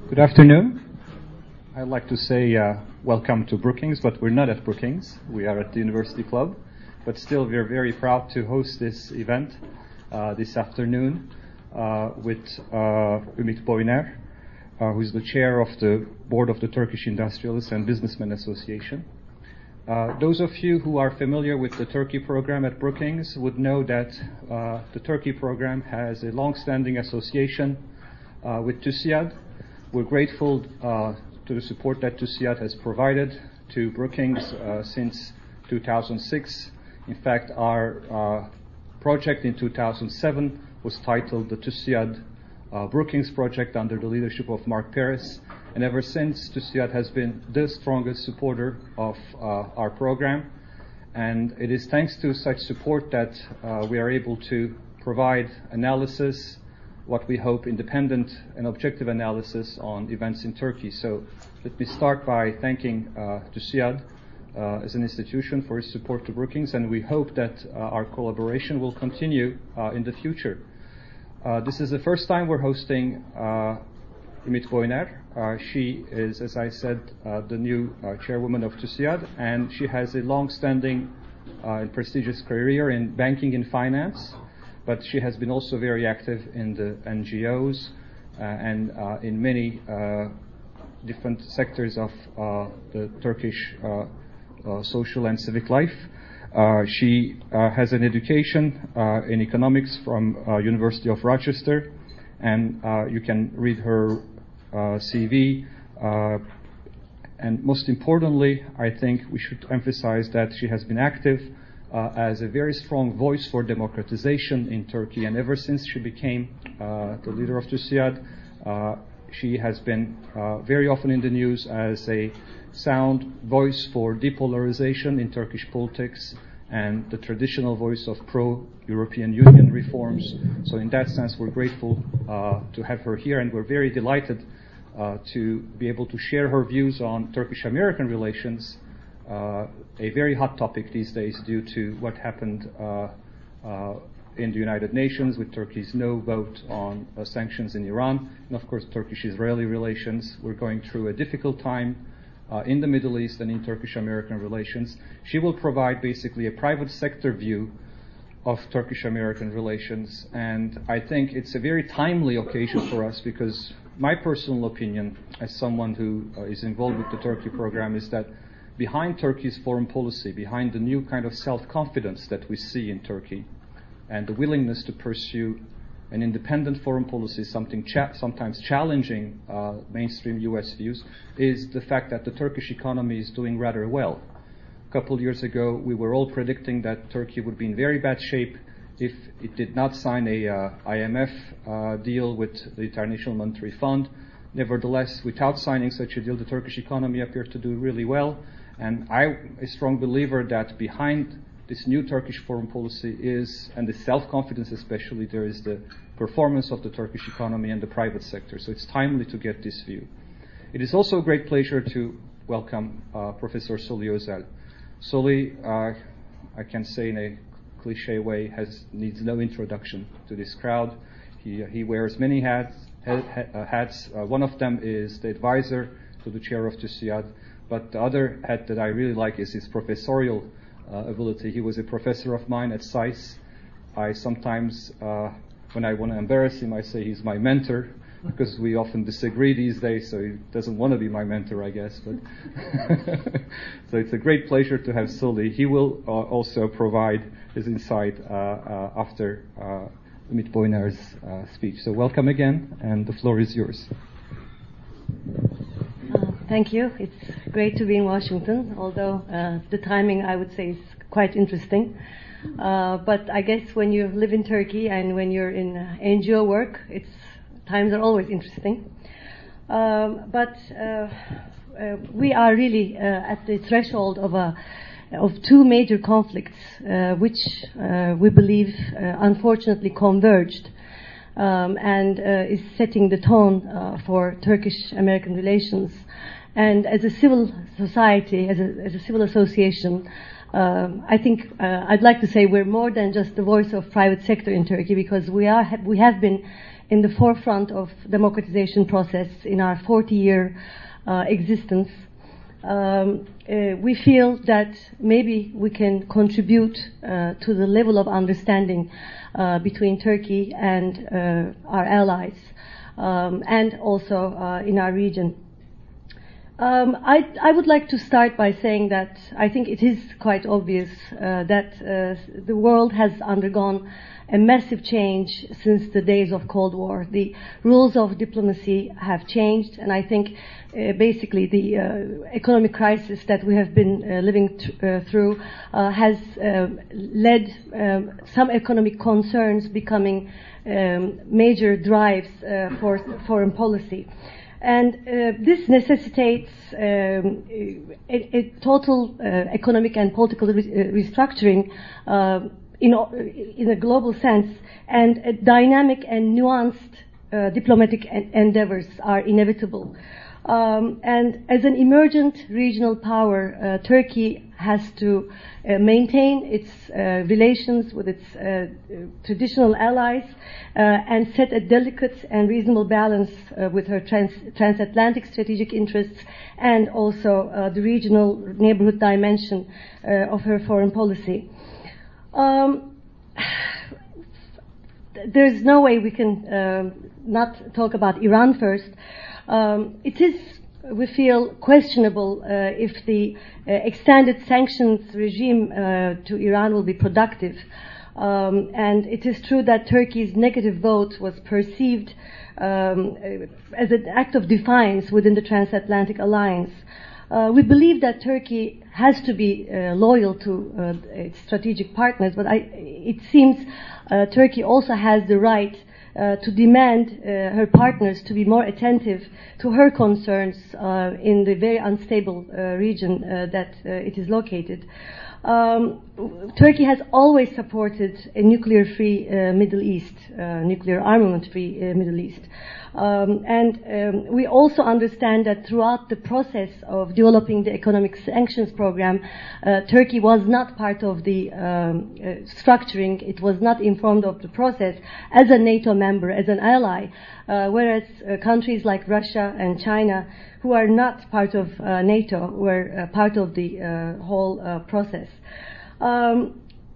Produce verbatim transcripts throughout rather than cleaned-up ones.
Good afternoon. I'd like to say uh, welcome to Brookings, but we're not at Brookings. We are at the University Club. But still, we're very proud to host this event uh, this afternoon uh, with uh, Ümit Boyner, uh, who's the chair of the board of the Turkish Industrialists and Businessmen Association. Uh, those of you who are familiar with the Turkey program at Brookings would know that uh, the Turkey program has a long-standing association uh, with TÜSİAD. We're grateful uh, to the support that TÜSİAD has provided to Brookings uh, since two thousand six. In fact, our uh, project in two thousand seven was titled the TÜSİAD uh, Brookings Project under the leadership of Mark Paris. And ever since, TÜSİAD has been the strongest supporter of uh, our program. And it is thanks to such support that uh, we are able to provide analysis, what we hope independent and objective analysis on events in Turkey. So let me start by thanking uh, TÜSİAD uh, as an institution for its support to Brookings, and we hope that uh, our collaboration will continue uh, in the future. Uh, this is the first time we're hosting uh, Ümit Boyner. Uh, she is, as I said, uh, the new uh, chairwoman of TÜSİAD, and she has a long-standing uh, and prestigious career in banking and finance. But she has been also very active in the N G Os uh, and uh, in many uh, different sectors of uh, the Turkish uh, uh, social and civic life. Uh, she uh, has an education uh, in economics from uh, University of Rochester, and uh, you can read her uh, C V. Uh, and most importantly, I think we should emphasize that she has been active Uh, as a very strong voice for democratization in Turkey, and ever since she became uh, the leader of TÜSİAD, uh, she has been uh, very often in the news as a sound voice for depolarization in Turkish politics and the traditional voice of pro-European Union reforms. So in that sense, we're grateful uh, to have her here, and we're very delighted uh, to be able to share her views on Turkish-American relations, Uh, a very hot topic these days due to what happened uh, uh, in the United Nations with Turkey's no vote on uh, sanctions in Iran, and of course Turkish-Israeli relations. We're going through a difficult time uh, in the Middle East and in Turkish-American relations. She will provide basically a private sector view of Turkish-American relations, and I think it's a very timely occasion for us because my personal opinion as someone who uh, is involved with the Turkey program is that behind Turkey's foreign policy, behind the new kind of self-confidence that we see in Turkey, and the willingness to pursue an independent foreign policy, something cha- sometimes challenging uh, mainstream U S views, is the fact that the Turkish economy is doing rather well. A couple of years ago, we were all predicting that Turkey would be in very bad shape if it did not sign a uh, I M F uh, deal with the International Monetary Fund. Nevertheless, without signing such a deal, the Turkish economy appeared to do really well. And I'm a strong believer that behind this new Turkish foreign policy is, and the self-confidence especially, there is the performance of the Turkish economy and the private sector. So it's timely to get this view. It is also a great pleasure to welcome uh, Professor Soli Özel. Soli, uh, I can say in a cliche way, has needs no introduction to this crowd. He, he wears many hats. Ha, ha, hats. Uh, one of them is the advisor to the chair of TÜSİAD. But the other hat that I really like is his professorial uh, ability. He was a professor of mine at SAIS. I sometimes, uh, when I want to embarrass him, I say he's my mentor, because we often disagree these days, so he doesn't want to be my mentor, I guess. But so it's a great pleasure to have Soli. He will uh, also provide his insight uh, uh, after uh, Ümit Boyner's uh, speech. So welcome again, and the floor is yours. Thank you. It's great to be in Washington, although uh, the timing, I would say, is quite interesting. Uh, but I guess when you live in Turkey and when you're in uh, N G O work, it's times are always interesting. Um, but uh, uh, we are really uh, at the threshold of a of two major conflicts, uh, which uh, we believe, uh, unfortunately, converged. Um, and uh, is setting the tone uh, for Turkish-American relations. And as a civil society, as a, as a civil association, um, I think uh, I'd like to say we're more than just the voice of private sector in Turkey, because we are we have been in the forefront of democratization process in our forty-year uh, existence. Um, uh, we feel that maybe we can contribute uh, to the level of understanding uh, between Turkey and uh, our allies, um, and also uh, in our region. Um, I, I would like to start by saying that I think it is quite obvious uh, that uh, the world has undergone a massive change since the days of Cold War. The rules of diplomacy have changed, and I think uh, basically the uh, economic crisis that we have been uh, living th- uh, through uh, has uh, led um, some economic concerns becoming um, major drives uh, for foreign policy. And uh, this necessitates um, a, a total uh, economic and political re- uh, restructuring uh, in, in a global sense, and a dynamic and nuanced uh, diplomatic en- endeavors are inevitable. Um, and as an emergent regional power, uh, Turkey has to uh, maintain its uh, relations with its uh, traditional allies uh, and set a delicate and reasonable balance uh, with her trans- transatlantic strategic interests and also uh, the regional neighborhood dimension uh, of her foreign policy. Um, there's no way we can uh, not talk about Iran first. Um, it is, we feel, questionable uh, if the uh, extended sanctions regime uh, to Iran will be productive. Um, and it is true that Turkey's negative vote was perceived um, as an act of defiance within the transatlantic alliance. Uh, we believe that Turkey has to be uh, loyal to uh, its strategic partners, but I, it seems uh, Turkey also has the right Uh, to demand uh, her partners to be more attentive to her concerns uh, in the very unstable uh, region uh, that uh, it is located. Um, Turkey has always supported a nuclear-free uh, Middle East, uh, nuclear armament-free uh, Middle East. Um, and um, we also understand that throughout the process of developing the economic sanctions program, uh, Turkey was not part of the um, uh, structuring. It was not informed of the process as a NATO member, as an ally, uh, whereas uh, countries like Russia and China, who are not part of uh, NATO, were uh, part of the uh, whole uh, process. Um,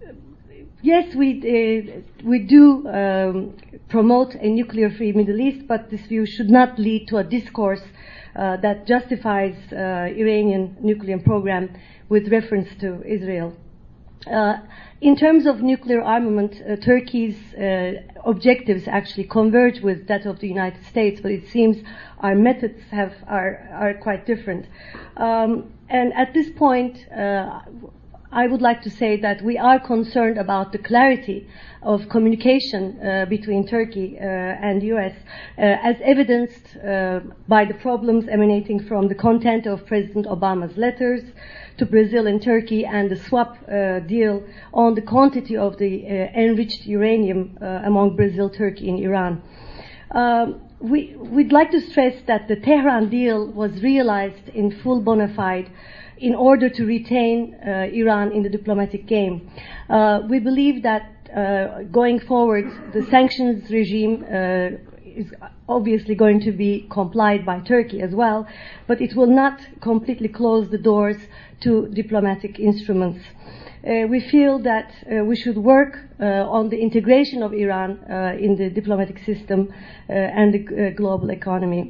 Yes, we uh, we do um, promote a nuclear-free Middle East, but this view should not lead to a discourse uh, that justifies uh, Iranian nuclear program with reference to Israel. Uh, in terms of nuclear armament, uh, Turkey's uh, objectives actually converge with that of the United States, but it seems our methods have are are quite different. Um, and at this point, Uh, I would like to say that we are concerned about the clarity of communication uh, between Turkey uh, and U S, uh, as evidenced uh, by the problems emanating from the content of President Obama's letters to Brazil and Turkey and the swap uh, deal on the quantity of the uh, enriched uranium uh, among Brazil, Turkey, and Iran. Um, we, we'd like to stress that the Tehran deal was realized in full bona fide in order to retain uh, Iran in the diplomatic game. Uh, we believe that uh, going forward, the sanctions regime uh, is obviously going to be complied by Turkey as well, but it will not completely close the doors to diplomatic instruments. Uh, we feel that uh, we should work uh, on the integration of Iran uh, in the diplomatic system uh, and the uh, global economy.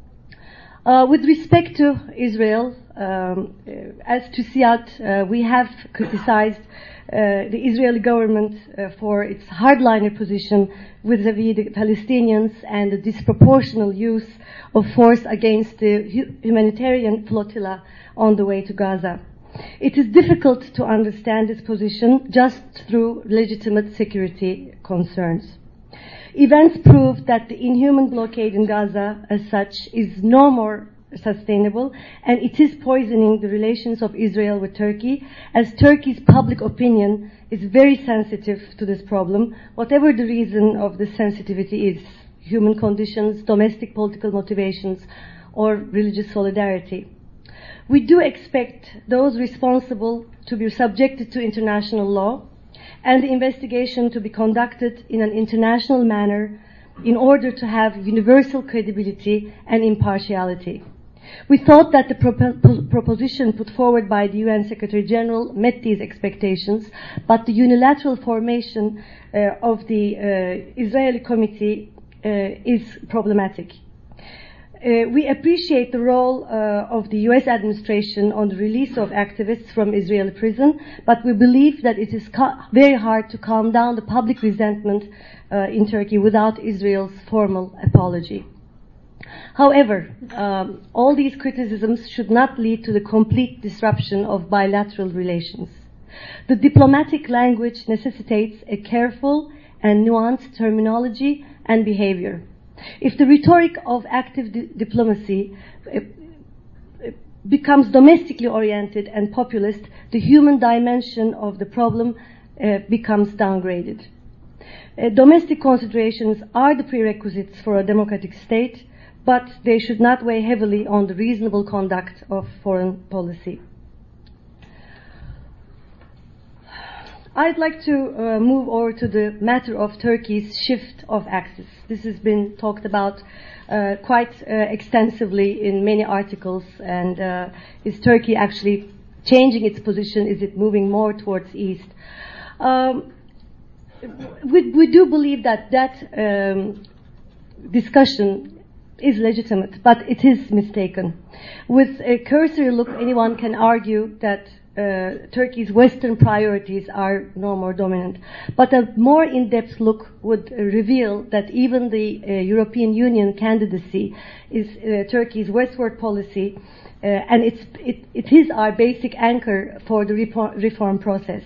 Uh, with respect to Israel, um, as to Siyat, uh, we have criticized uh, the Israeli government uh, for its hardliner position vis-à-vis the Palestinians and the disproportionate use of force against the hu- humanitarian flotilla on the way to Gaza. It is difficult to understand this position just through legitimate security concerns. Events prove that the inhuman blockade in Gaza as such is no more sustainable, and it is poisoning the relations of Israel with Turkey, as Turkey's public opinion is very sensitive to this problem, whatever the reason of the sensitivity is: human conditions, domestic political motivations, or religious solidarity. We do expect those responsible to be subjected to international law and the investigation to be conducted in an international manner in order to have universal credibility and impartiality. We thought that the prop- proposition put forward by the U N Secretary General met these expectations, but the unilateral formation uh, of the uh, Israeli committee uh, is problematic. Uh, we appreciate the role uh, of the U S administration on the release of activists from Israeli prison, but we believe that it is ca- very hard to calm down the public resentment uh, in Turkey without Israel's formal apology. However, um, all these criticisms should not lead to the complete disruption of bilateral relations. The diplomatic language necessitates a careful and nuanced terminology and behavior. If the rhetoric of active di- diplomacy uh, becomes domestically oriented and populist, the human dimension of the problem uh, becomes downgraded. Uh, domestic considerations are the prerequisites for a democratic state, but they should not weigh heavily on the reasonable conduct of foreign policy. I'd like to uh, move over to the matter of Turkey's shift of axis. This has been talked about uh, quite uh, extensively in many articles. And uh, is Turkey actually changing its position? Is it moving more towards east? Um, we, we do believe that that um, discussion is legitimate, but it is mistaken. With a cursory look, anyone can argue that uh, Turkey's Western priorities are no more dominant. But a more in-depth look would uh, reveal that even the uh, European Union candidacy is uh, Turkey's westward policy, uh, and it's, it, it is our basic anchor for the reform, reform process.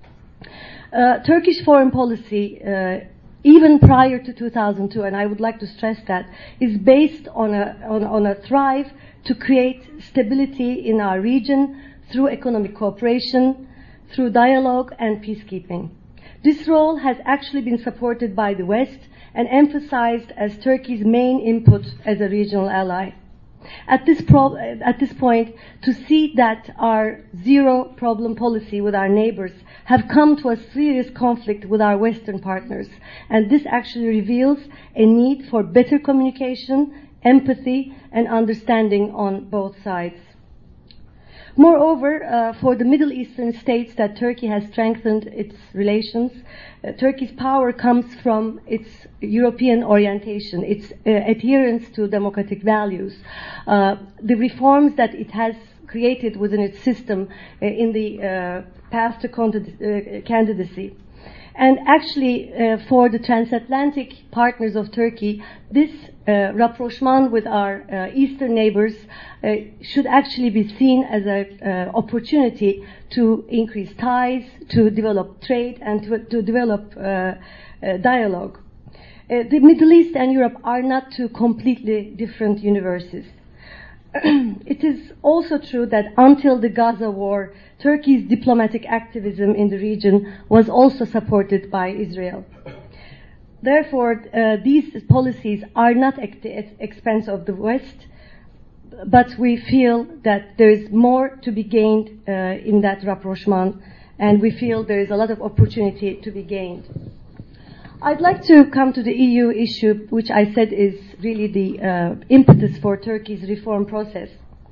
Uh, Turkish foreign policy, uh, even prior to two thousand two, and I would like to stress that, is based on a, on, on a thrive to create stability in our region through economic cooperation, through dialogue and peacekeeping. This role has actually been supported by the West and emphasized as Turkey's main input as a regional ally. At this, pro- at this point, to see that our zero problem policy with our neighbors have come to a serious conflict with our Western partners, and this actually reveals a need for better communication, empathy, and understanding on both sides. Moreover, uh, for the Middle Eastern states that Turkey has strengthened its relations, uh, Turkey's power comes from its European orientation, its uh, adherence to democratic values, uh, the reforms that it has created within its system uh, in the uh, path to uh, candidacy. And actually, uh, for the transatlantic partners of Turkey, this uh, rapprochement with our uh, eastern neighbors uh, should actually be seen as an uh, opportunity to increase ties, to develop trade, and to, to develop uh, uh, dialogue. Uh, the Middle East and Europe are not two completely different universes. It is also true that until the Gaza war, Turkey's diplomatic activism in the region was also supported by Israel. Therefore, uh, these policies are not at the expense of the West, but we feel that there is more to be gained uh, in that rapprochement, and we feel there is a lot of opportunity to be gained. I'd like to come to the E U issue, which I said is really the uh, impetus for Turkey's reform process.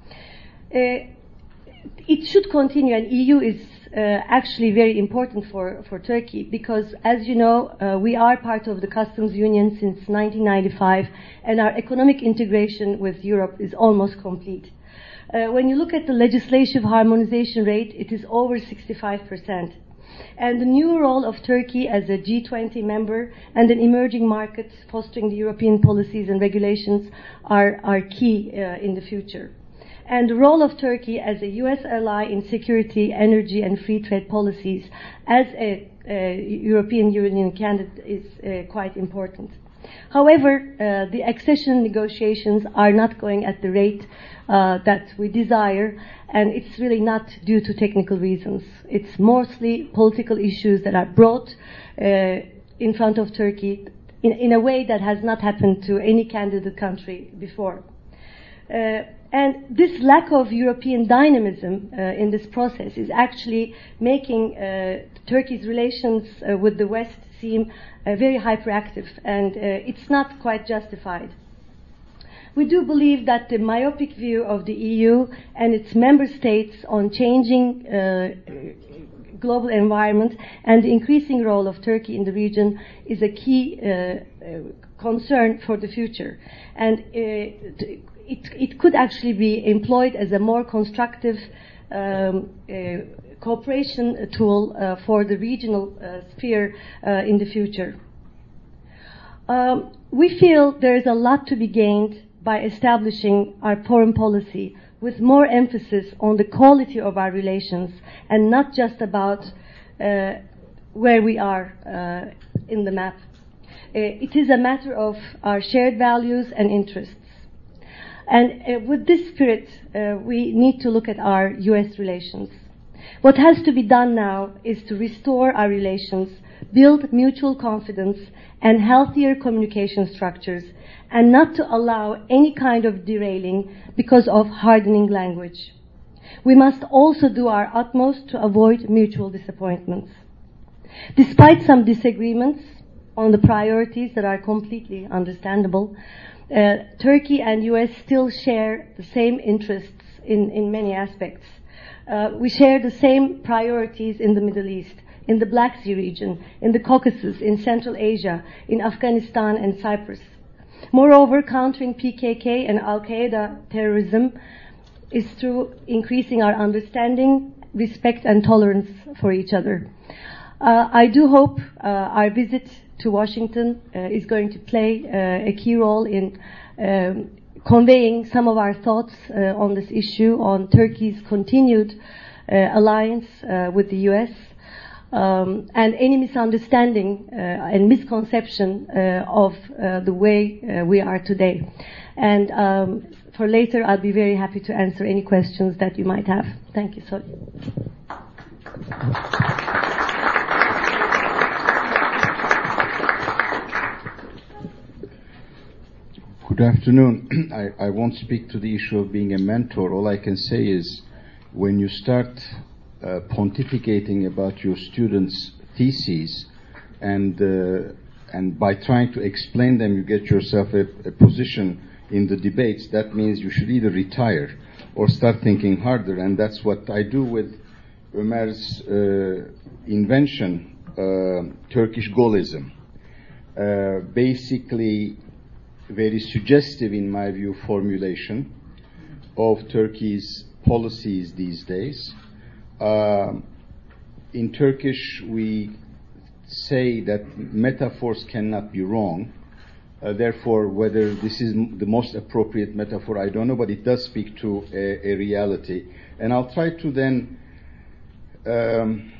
Uh, it should continue, and E U is uh, actually very important for, for Turkey because, as you know, uh, we are part of the customs union since nineteen ninety-five, and our economic integration with Europe is almost complete. Uh, when you look at the legislative harmonization rate, it is over sixty-five percent. And the new role of Turkey as a G twenty member and an emerging market fostering the European policies and regulations are, are key uh, in the future. And the role of Turkey as a U S ally in security, energy, and free trade policies as a, a European Union candidate is uh, quite important. However, uh, the accession negotiations are not going at the rate uh, that we desire, and it's really not due to technical reasons. It's mostly political issues that are brought uh, in front of Turkey in, in a way that has not happened to any candidate country before. Uh, and this lack of European dynamism uh, in this process is actually making uh, Turkey's relations uh, with the West seem uh, very hyperactive, and uh, it's not quite justified. We do believe that the myopic view of the E U and its member states on changing uh, global environment and the increasing role of Turkey in the region is a key uh, uh, concern for the future. And uh, it, it could actually be employed as a more constructive um, uh, cooperation tool uh, for the regional uh, sphere uh, in the future. Um, we feel there is a lot to be gained by establishing our foreign policy with more emphasis on the quality of our relations and not just about uh, where we are uh, in the map. Uh, it is a matter of our shared values and interests. And uh, with this spirit, uh, we need to look at our U S relations. What has to be done now is to restore our relations, build mutual confidence and healthier communication structures, and not to allow any kind of derailing because of hardening language. We must also do our utmost to avoid mutual disappointments. Despite some disagreements on the priorities that are completely understandable, uh, Turkey and U S still share the same interests in, in many aspects. Uh, we share the same priorities in the Middle East, in the Black Sea region, in the Caucasus, in Central Asia, in Afghanistan and Cyprus. Moreover, countering P K K and Al-Qaeda terrorism is through increasing our understanding, respect and tolerance for each other. Uh, I do hope uh, our visit to Washington uh, is going to play uh, a key role in um, conveying some of our thoughts uh, on this issue, on Turkey's continued uh, alliance uh, with the U S, um, and any misunderstanding uh, and misconception uh, of uh, the way uh, we are today. And um, for later, I'll be very happy to answer any questions that you might have. Thank you so much. Good afternoon. I, I won't speak to the issue of being a mentor. All I can say is when you start uh, pontificating about your students' theses and uh, and by trying to explain them you get yourself a, a position in the debates, that means you should either retire or start thinking harder. And that's what I do with Ömer's uh, invention, uh, Turkish Gaullism. Uh, basically, very suggestive, in my view, formulation of Turkey's policies these days. Uh, in Turkish, we say that metaphors cannot be wrong. Uh, therefore, whether this is m- the most appropriate metaphor, I don't know, but it does speak to a, a reality. And I'll try to then um,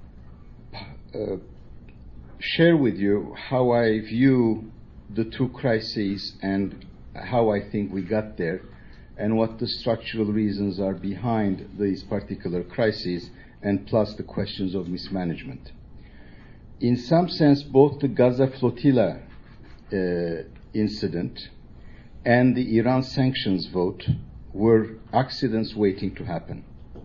uh, share with you how I view the two crises and how I think we got there and what the structural reasons are behind these particular crises, and plus the questions of mismanagement. In some sense, both the Gaza flotilla uh, incident and the Iran sanctions vote were accidents waiting to happen.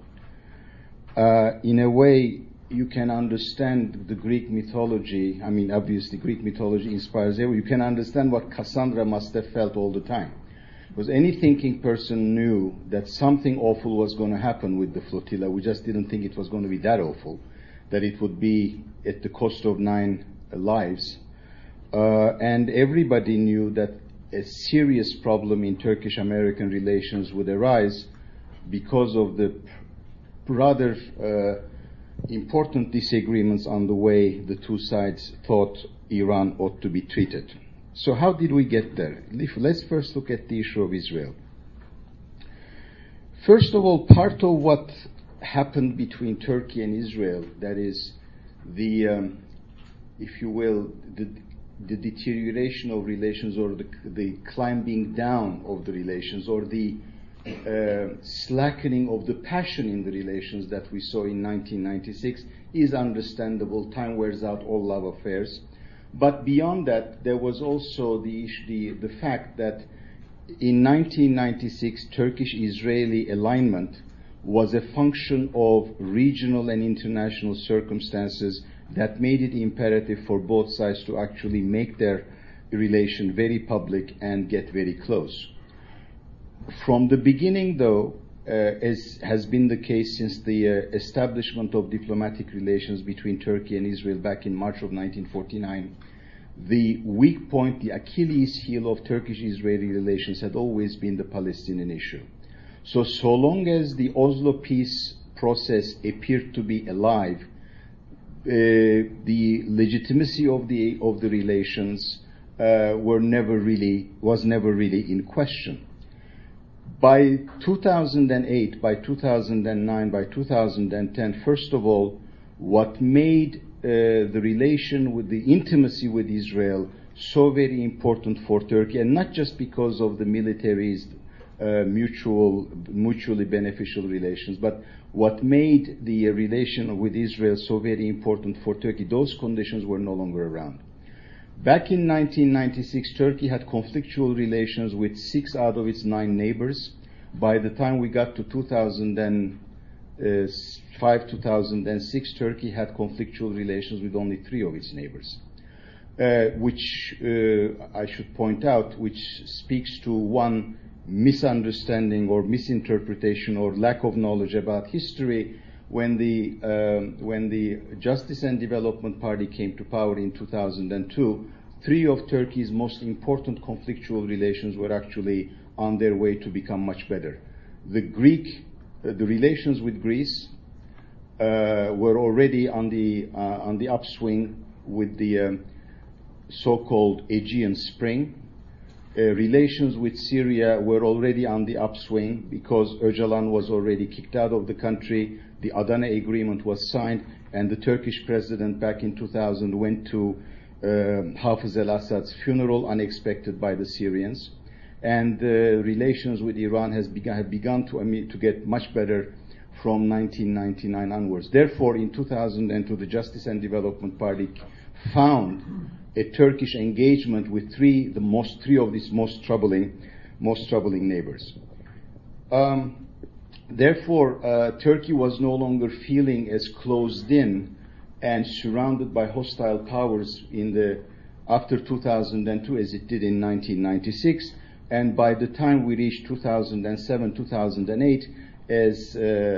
Uh, in a way, you can understand the Greek mythology. I mean, obviously, Greek mythology inspires everyone. You can understand what Cassandra must have felt all the time. Because any thinking person knew that something awful was going to happen with the flotilla. We just didn't think it was going to be that awful, that it would be at the cost of nine uh, lives. Uh, and everybody knew that a serious problem in Turkish-American relations would arise because of the rather uh, important disagreements on the way the two sides thought Iran ought to be treated. So how did we get there? Let's first look at the issue of Israel. First of all, part of what happened between Turkey and Israel, that is the, um, if you will, the, the deterioration of relations, or the, the climbing down of the relations, or the Uh, slackening of the passion in the relations that we saw in nineteen ninety-six is understandable. Time wears out all love affairs. But beyond that, there was also the, the, the fact that in nineteen ninety-six, Turkish-Israeli alignment was a function of regional and international circumstances that made it imperative for both sides to actually make their relation very public and get very close. From the beginning, though, uh, as has been the case since the uh, establishment of diplomatic relations between Turkey and Israel back in March of nineteen forty-nine, the weak point, the Achilles heel of Turkish-Israeli relations had always been the Palestinian issue. So, so long as the Oslo peace process appeared to be alive, uh, the legitimacy of the of the relations uh, were never really was never really in question. By two thousand eight, by two thousand nine, by two thousand ten, first of all, what made uh, the relation with the intimacy with Israel so very important for Turkey, and not just because of the military's uh, mutual, mutually beneficial relations, but what made the uh, relation with Israel so very important for Turkey, those conditions were no longer around. Back in nineteen ninety-six, Turkey had conflictual relations with six out of its nine neighbors. By the time we got to two thousand five, two thousand six, Turkey had conflictual relations with only three of its neighbors, uh, which uh, I should point out, which speaks to one misunderstanding or misinterpretation or lack of knowledge about history. When the um, when the Justice and Development Party came to power in two thousand two, three of Turkey's most important conflictual relations were actually on their way to become much better. The Greek, uh, the relations with Greece uh, were already on the uh, on the upswing with the um, so-called Aegean Spring. Uh, relations with Syria were already on the upswing because Öcalan was already kicked out of the country. The Adana Agreement was signed, and the Turkish president back in two thousand went to uh, Hafez al-Assad's funeral, unexpected by the Syrians. And uh, relations with Iran has begun, have begun to, I mean, to get much better from nineteen ninety-nine onwards. Therefore, in two thousand two, the Justice and Development Party found a Turkish engagement with three, the most three of these most troubling, most troubling neighbors. Um, therefore, uh, Turkey was no longer feeling as closed in and surrounded by hostile powers in the after two thousand two as it did in nineteen ninety-six. And by the time we reached two thousand seven, two thousand eight, as uh,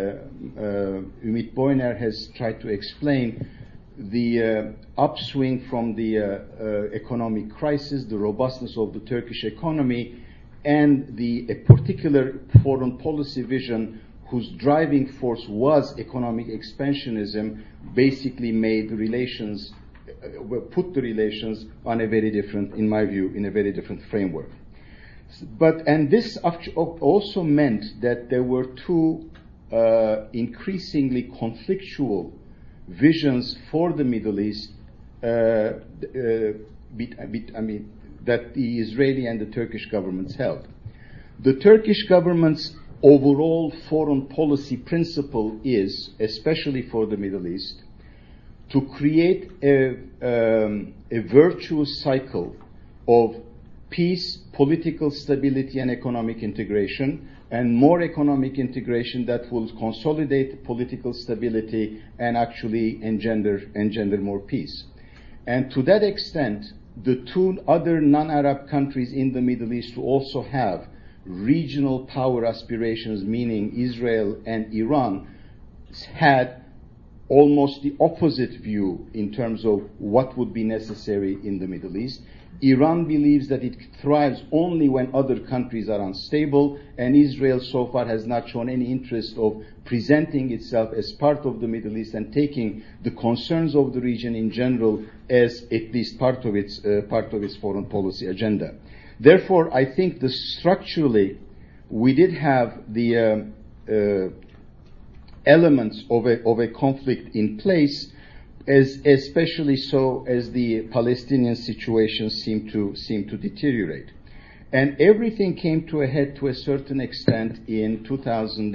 uh, Ümit Boyner has tried to explain, the uh, upswing from the uh, uh, economic crisis, the robustness of the Turkish economy, and the a particular foreign policy vision whose driving force was economic expansionism, basically made the relations, uh, put the relations on a very different, in my view, in a very different framework. But, and this also meant that there were two uh, increasingly conflictual visions for the Middle East, uh, uh, bit, bit, I mean, that the Israeli and the Turkish governments held. The Turkish government's overall foreign policy principle is, especially for the Middle East, to create a, um, a virtuous cycle of peace, political stability, and economic integration, and more economic integration that will consolidate political stability and actually engender, engender more peace. And to that extent, the two other non-Arab countries in the Middle East who also have regional power aspirations, meaning Israel and Iran, had almost the opposite view in terms of what would be necessary in the Middle East. Iran believes that it thrives only when other countries are unstable, and Israel so far has not shown any interest of presenting itself as part of the Middle East and taking the concerns of the region in general as at least part of its uh, part of its foreign policy agenda. Therefore, I think that structurally we did have the um, uh, elements of a of a conflict in place, as especially so as the Palestinian situation seemed to seem to deteriorate. And everything came to a head to a certain extent in two thousand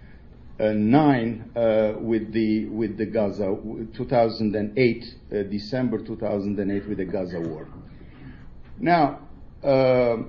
nine uh, with the with the Gaza, two thousand eight, uh, December two thousand eight, with the Gaza war. Now, uh,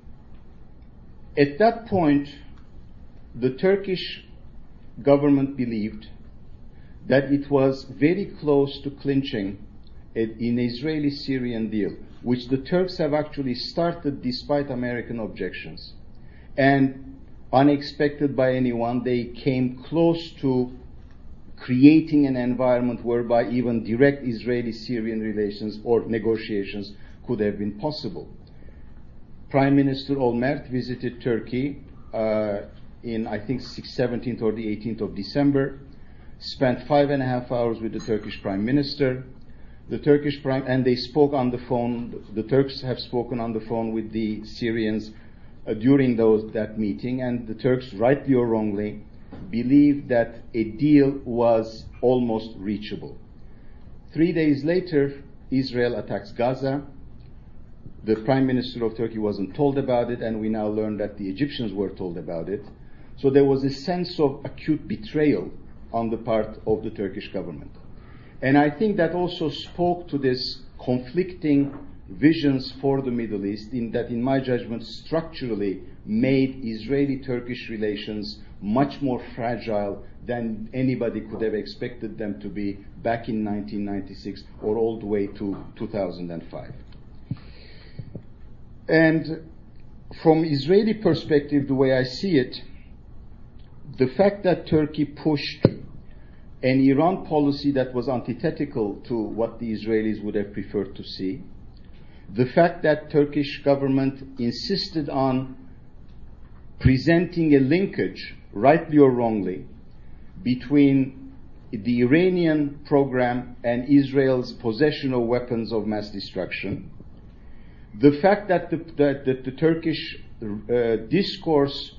at that point, the Turkish government believed that it was very close to clinching an Israeli-Syrian deal, which the Turks have actually started despite American objections. And unexpected by anyone, they came close to creating an environment whereby even direct Israeli-Syrian relations or negotiations could have been possible. Prime Minister Olmert visited Turkey uh, in, I think, seventeenth or the eighteenth of December, spent five and a half hours with the Turkish Prime Minister. The Turkish Prime, and they spoke on the phone, the Turks have spoken on the phone with the Syrians uh, during those, that meeting, and the Turks, rightly or wrongly, believed that a deal was almost reachable. Three days later, Israel attacks Gaza. The Prime Minister of Turkey wasn't told about it, and we now learn that the Egyptians were told about it. So there was a sense of acute betrayal on the part of the Turkish government. And I think that also spoke to this conflicting visions for the Middle East, in that, in my judgment, structurally made Israeli-Turkish relations much more fragile than anybody could have expected them to be back in nineteen ninety-six or all the way to two thousand five. And from Israeli perspective, the way I see it, the fact that Turkey pushed an Iran policy that was antithetical to what the Israelis would have preferred to see, the fact that Turkish government insisted on presenting a linkage, rightly or wrongly, between the Iranian program and Israel's possession of weapons of mass destruction, the fact that the, that, that the Turkish uh, discourse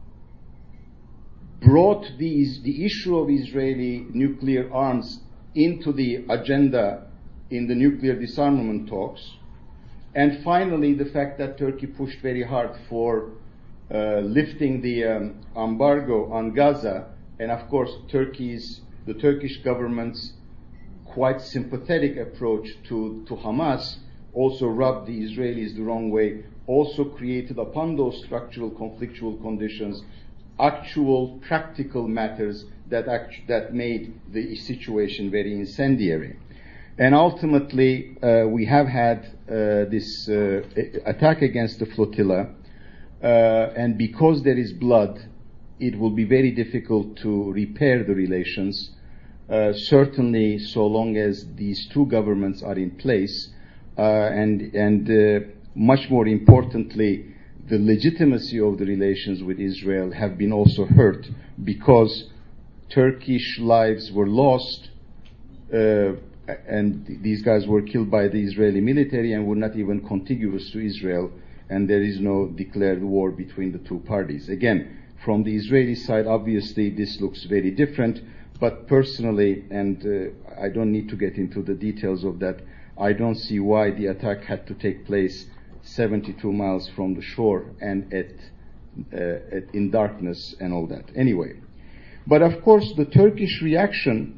brought the, the issue of Israeli nuclear arms into the agenda in the nuclear disarmament talks, and finally the fact that Turkey pushed very hard for uh, lifting the um, embargo on Gaza, and of course Turkey's, the Turkish government's quite sympathetic approach to, to Hamas also rubbed the Israelis the wrong way, also created upon those structural conflictual conditions actual practical matters that act- that made the situation very incendiary. And ultimately, uh, we have had uh, this uh, attack against the flotilla, uh, and because there is blood, it will be very difficult to repair the relations, uh, certainly so long as these two governments are in place, uh, and, and uh, much more importantly, the legitimacy of the relations with Israel have been also hurt because Turkish lives were lost, uh, and th- these guys were killed by the Israeli military and were not even contiguous to Israel, and there is no declared war between the two parties. Again, from the Israeli side, obviously this looks very different, but personally, and uh, I don't need to get into the details of that, I don't see why the attack had to take place seventy-two miles from the shore and at, uh, at in darkness and all that. Anyway, but of course the Turkish reaction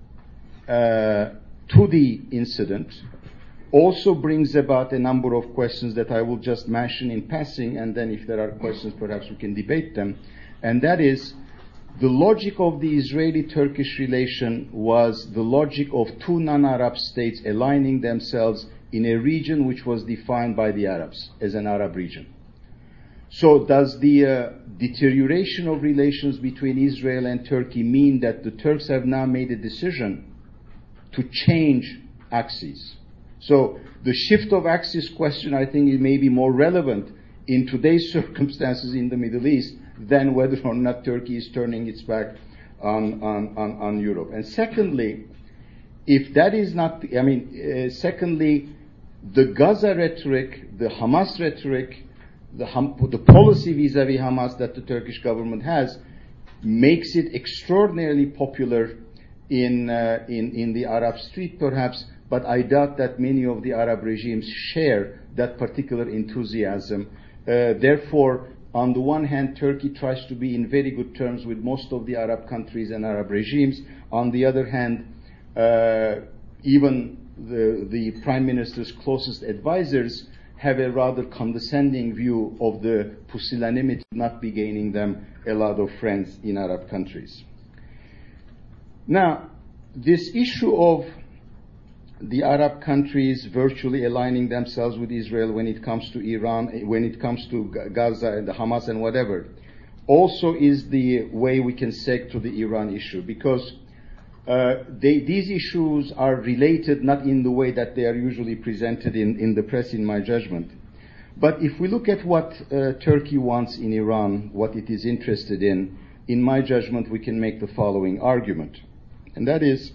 uh, to the incident also brings about a number of questions that I will just mention in passing, and then if there are questions perhaps we can debate them. And that is, the logic of the Israeli-Turkish relation was the logic of two non-Arab states aligning themselves in a region which was defined by the Arabs as an Arab region. So does the uh, deterioration of relations between Israel and Turkey mean that the Turks have now made a decision to change axes? So the shift of axis question, I think, it may be more relevant in today's circumstances in the Middle East than whether or not Turkey is turning its back on, on, on, on Europe. And secondly, if that is not, I mean, uh, secondly, the Gaza rhetoric, the Hamas rhetoric, the, hum, the policy vis-à-vis Hamas that the Turkish government has makes it extraordinarily popular in, uh, in, in the Arab street perhaps, but I doubt that many of the Arab regimes share that particular enthusiasm. Uh, therefore, on the one hand, Turkey tries to be in very good terms with most of the Arab countries and Arab regimes. On the other hand, uh, even the, the Prime Minister's closest advisors have a rather condescending view of the pusillanimity not be gaining them a lot of friends in Arab countries. Now, this issue of the Arab countries virtually aligning themselves with Israel when it comes to Iran, when it comes to Gaza and the Hamas and whatever, also is the way we can seg to the Iran issue, because uh, they, these issues are related not in the way that they are usually presented in, in the press, in my judgment. But if we look at what uh, Turkey wants in Iran, what it is interested in, in my judgment, we can make the following argument. And that is,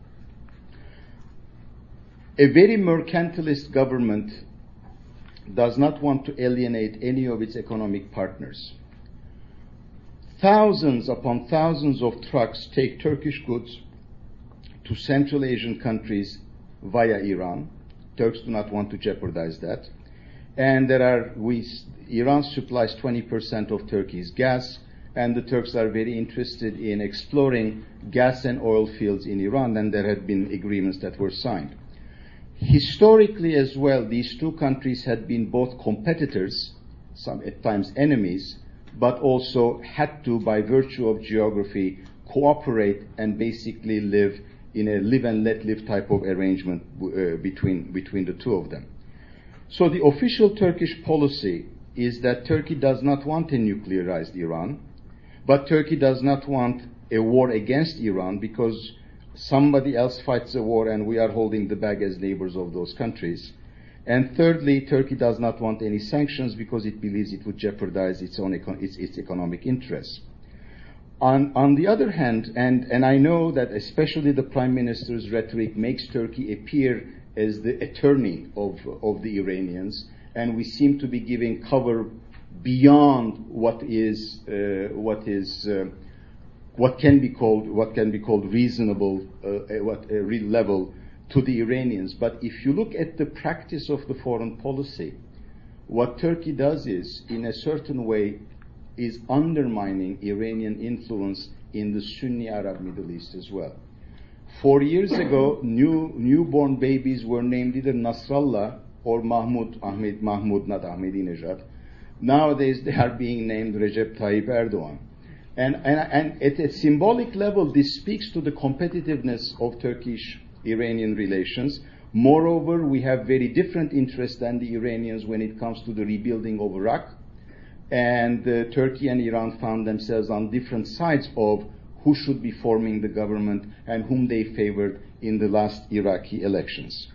a very mercantilist government does not want to alienate any of its economic partners. Thousands upon thousands of trucks take Turkish goods to Central Asian countries via Iran. Turks do not want to jeopardize that. And there are, we, Iran supplies twenty percent of Turkey's gas, and the Turks are very interested in exploring gas and oil fields in Iran, and there had been agreements that were signed. Historically as well, these two countries had been both competitors, some at times enemies, but also had to, by virtue of geography, cooperate and basically live in a live and let live type of arrangement uh, between, between the two of them. So the official Turkish policy is that Turkey does not want a nuclearized Iran, but Turkey does not want a war against Iran because somebody else fights a war and we are holding the bag as neighbors of those countries. And thirdly, Turkey does not want any sanctions because it believes it would jeopardize its own econ- its, its economic interests. On, on the other hand, and, and I know that especially the Prime Minister's rhetoric makes Turkey appear as the attorney of, of the Iranians, and we seem to be giving cover beyond what is uh, what is uh, what can be called what can be called reasonable uh, what a real level to the Iranians. But if you look at the practice of the foreign policy, what Turkey does is, in a certain way, is undermining Iranian influence in the Sunni Arab Middle East as well. Four years ago, new newborn babies were named either Nasrallah or Mahmoud, Ahmed Mahmoud, not Ahmadinejad. Nowadays, they are being named Recep Tayyip Erdogan. And, and, and at a symbolic level, this speaks to the competitiveness of Turkish-Iranian relations. Moreover, we have very different interests than the Iranians when it comes to the rebuilding of Iraq. And uh, Turkey and Iran found themselves on different sides of who should be forming the government and whom they favored in the last Iraqi elections.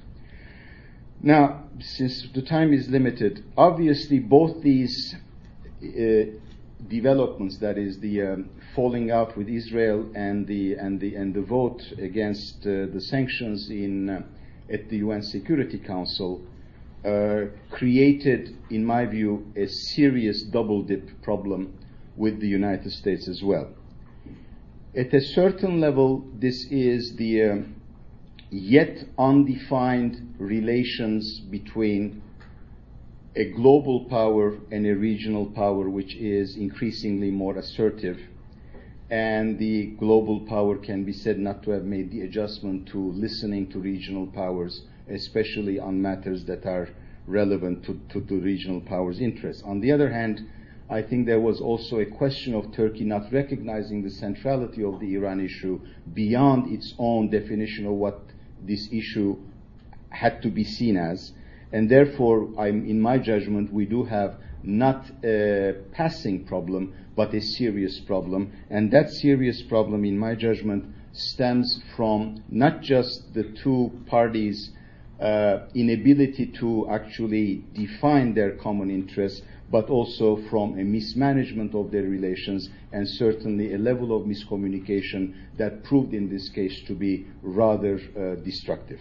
Now, since the time is limited, obviously both these uh, developments, that is the um, falling out with Israel and the and the and the vote against uh, the sanctions in uh, at the U N Security Council, uh, created, in my view, a serious double dip problem with the United States as well. At a certain level, this is the uh, yet undefined relations between a global power and a regional power, which is increasingly more assertive. And the global power can be said not to have made the adjustment to listening to regional powers, especially on matters that are relevant to, to the regional powers' interests. On the other hand, I think there was also a question of Turkey not recognizing the centrality of the Iran issue beyond its own definition of what this issue had to be seen as. And therefore, I'm, in my judgment, we do have not a passing problem, but a serious problem. And that serious problem, in my judgment, stems from not just the two parties' uh, inability to actually define their common interests, but also from a mismanagement of their relations, and certainly a level of miscommunication that proved in this case to be rather uh, destructive.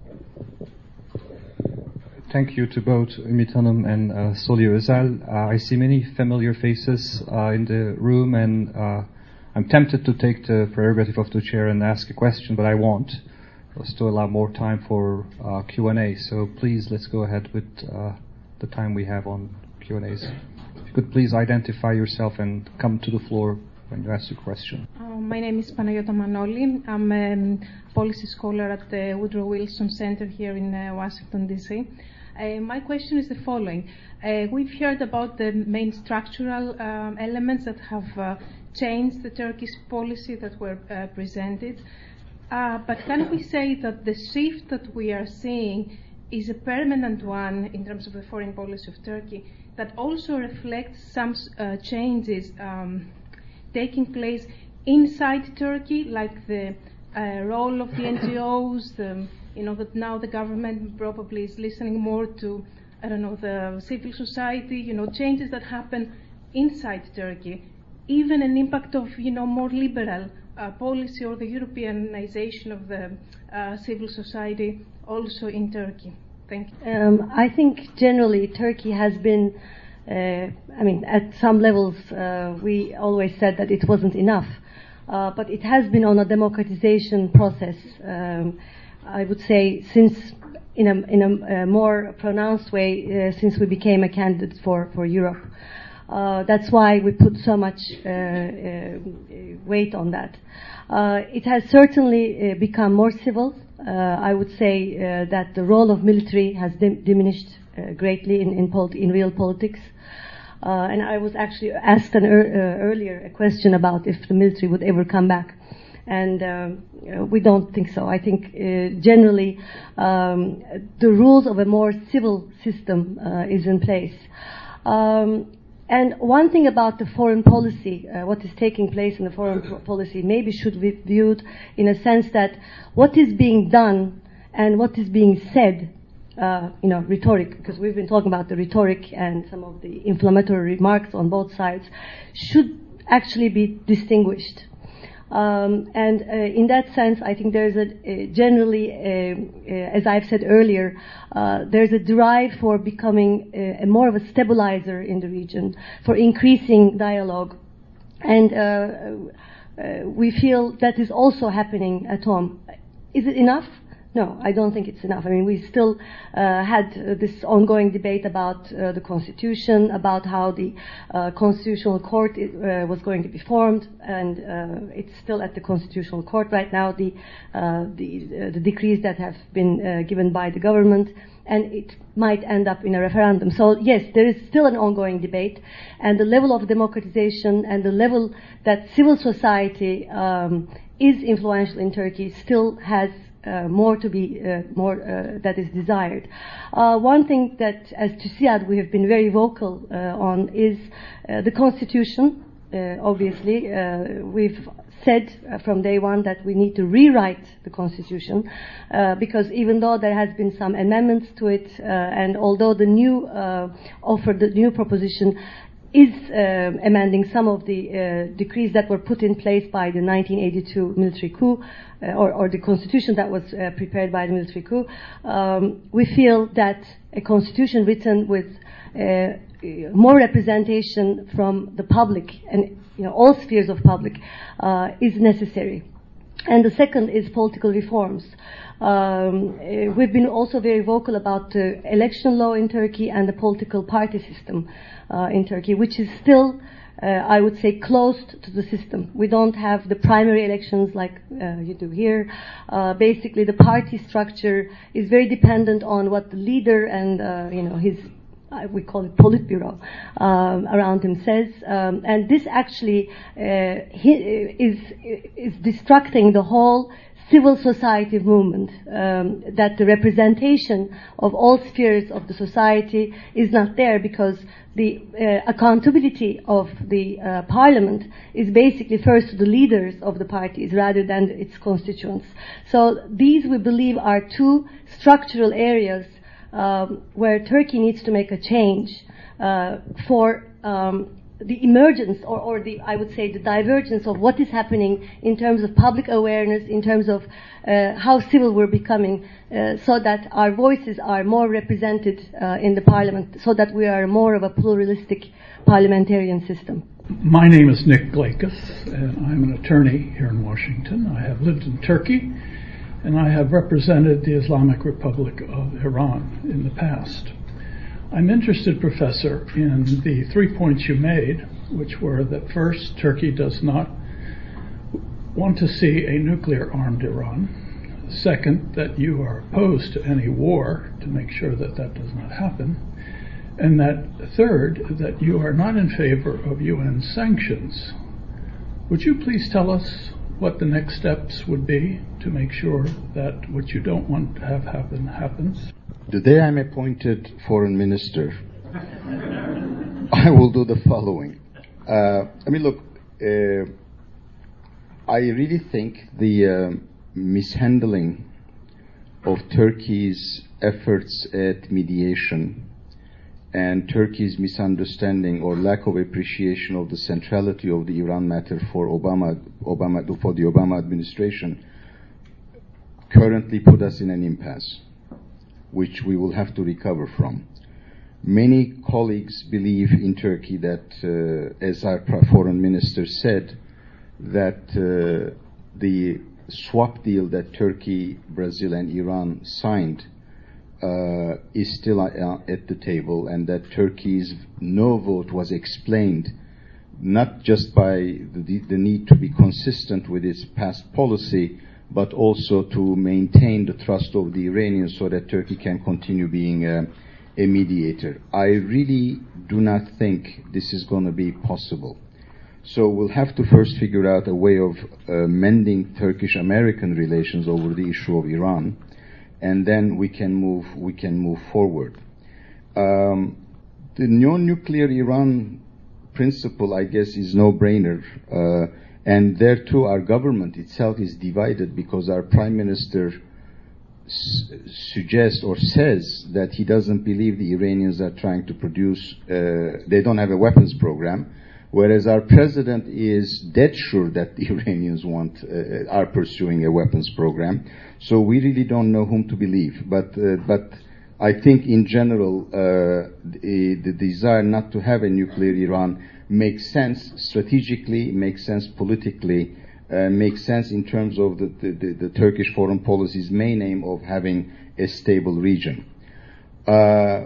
Thank you to both Ümit Hanım and uh, Soli Özel. Uh, I see many familiar faces uh, in the room, and uh, I'm tempted to take the prerogative of the chair and ask a question, but I won't. Just to allow more time for uh, Q and A. So please, let's go ahead with uh, the time we have on Q and A's. If you could please identify yourself and come to the floor when you ask your question. Uh, my name is Panayota Manoli. I'm a policy scholar at the Woodrow Wilson Center here in uh, Washington, D C Uh, my question is the following. Uh, we've heard about the main structural um, elements that have uh, changed the Turkish policy that were uh, presented. Uh, but can we say that the shift that we are seeing is a permanent one in terms of the foreign policy of Turkey that also reflects some uh, changes um, taking place inside Turkey, like the uh, role of the N G Os, the, you know, that now the government probably is listening more to, I don't know, the civil society, you know, changes that happen inside Turkey, even an impact of, you know, more liberal uh, policy or the Europeanization of the uh, civil society also in Turkey. Thank you. Um, I think generally Turkey has been, uh, I mean, at some levels uh, we always said that it wasn't enough, uh, but it has been on a democratization process, um, I would say, since in a, in a, a more pronounced way uh, since we became a candidate for, for Europe. Uh, that's why we put so much uh, uh, weight on that. Uh, it has certainly uh, become more civil. Uh, I would say uh, that the role of military has dim- diminished uh, greatly in in, polit- in real politics. Uh, and I was actually asked an er- uh, earlier a question about if the military would ever come back. And um, uh, we don't think so. I think uh, generally um, the rules of a more civil system uh, is in place. Um, And one thing about the foreign policy, uh, what is taking place in the foreign po- policy, maybe should be viewed in a sense that what is being done and what is being said, uh, you know, rhetoric, because we've been talking about the rhetoric and some of the inflammatory remarks on both sides, should actually be distinguished. Um, and uh, in that sense, I think there's a uh, generally, uh, uh, as I've said earlier, uh, there's a drive for becoming a, a more of a stabilizer in the region, for increasing dialogue, and uh, uh, we feel that is also happening at home. Is it enough? No, I don't think it's enough. I mean, we still uh, had uh, this ongoing debate about uh, the Constitution, about how the uh, Constitutional Court uh, was going to be formed, and uh, it's still at the Constitutional Court right now, the uh, the, uh, the decrees that have been uh, given by the government, and it might end up in a referendum. So, yes, there is still an ongoing debate, and the level of democratization and the level that civil society um, is influential in Turkey still has Uh, more to be uh, more uh, that is desired. Uh, one thing that, as TÜSİAD, we have been very vocal uh, on is uh, the Constitution. Uh, obviously, uh, we've said uh, from day one that we need to rewrite the Constitution uh, because even though there has been some amendments to it, uh, and although the new uh, offer, the new proposition is uh, amending some of the uh, decrees that were put in place by the nineteen eighty-two military coup, uh, or, or the constitution that was uh, prepared by the military coup, um, we feel that a constitution written with uh, more representation from the public and, you know, all spheres of public uh, is necessary. And the second is political reforms. Um, uh, we've been also very vocal about the election law in Turkey and the political party system uh, in Turkey, which is still, uh, I would say, closed to the system. We don't have the primary elections like uh, you do here. Uh, basically, the party structure is very dependent on what the leader and, uh, you know, his, uh, we call it Politburo, um, around him says. Um, and this actually uh, he, is, is distracting the whole civil society movement, um, that the representation of all spheres of the society is not there because the uh, accountability of the uh, parliament is basically first to the leaders of the parties rather than its constituents. So these, we believe, are two structural areas um, where Turkey needs to make a change uh, for um, the emergence, or, or the, I would say, the divergence of what is happening in terms of public awareness, in terms of uh, how civil we're becoming, uh, so that our voices are more represented uh, in the parliament, so that we are more of a pluralistic parliamentarian system. My name is Nick Glakus, and I'm an attorney here in Washington. I have lived in Turkey, and I have represented the Islamic Republic of Iran in the past. I'm interested, Professor, in the three points you made, which were that first, Turkey does not want to see a nuclear-armed Iran. Second, that you are opposed to any war to make sure that that does not happen. And that third, that you are not in favor of U N sanctions. Would you please tell us what the next steps would be to make sure that what you don't want to have happen happens. The day I'm appointed foreign minister, I will do the following. Uh, I mean, look, uh, I really think the uh, mishandling of Turkey's efforts at mediation and Turkey's misunderstanding or lack of appreciation of the centrality of the Iran matter for Obama, Obama for the Obama administration currently put us in an impasse, which we will have to recover from. Many colleagues believe in Turkey that, uh, as our foreign minister said, that uh, the swap deal that Turkey, Brazil, and Iran signed uh, is still uh, at the table, and that Turkey's no vote was explained not just by the, the need to be consistent with its past policy, but also to maintain the trust of the Iranians so that Turkey can continue being uh, a mediator. I really do not think this is going to be possible. So we'll have to first figure out a way of uh, mending Turkish-American relations over the issue of Iran, and then we can move we can move forward. Um, the non-nuclear Iran principle, I guess, is no-brainer, uh, and there too our government itself is divided because our prime minister s- suggests or says that he doesn't believe the Iranians are trying to produce, uh, they don't have a weapons program, whereas our president is dead sure that the Iranians want, uh, are pursuing a weapons program. So we really don't know whom to believe. But, uh, but I think in general, uh, the, the desire not to have a nuclear Iran makes sense strategically, makes sense politically, uh, makes sense in terms of the, the, the, the Turkish foreign policy's main aim of having a stable region. Uh,